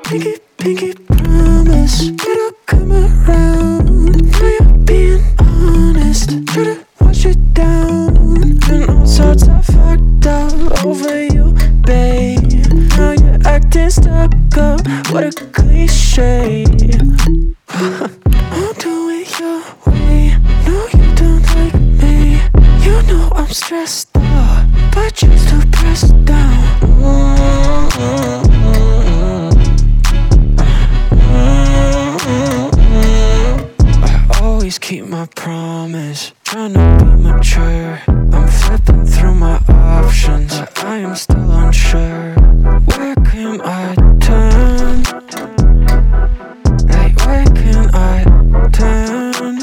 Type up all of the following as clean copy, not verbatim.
Pinky, pinky promise that I'll come around. Now you're being honest, try to wash it down. And all sorts of fucked up over you, babe. Now you're acting stuck up, what a cliche. I'll do it your way. No, you don't like me. You know I'm stressed out, but just to press down. I always keep my promise, tryna be mature. I'm flipping through my options, but I am still unsure. Where can I turn? Like, where can I turn?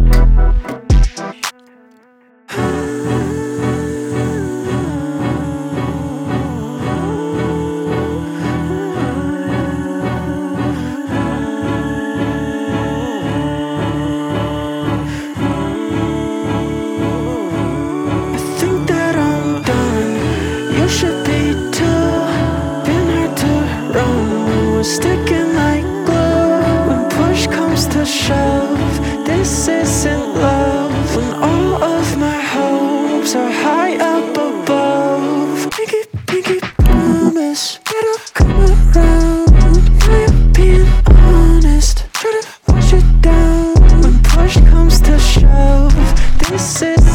You should be too. Been hard to run when we're sticking like glue. When push comes to shove, this isn't love. When all of my hopes are high up above. Pinky, pinky promise that I'll come around. Now you're being honest, try to wash it down. When push comes to shove, this is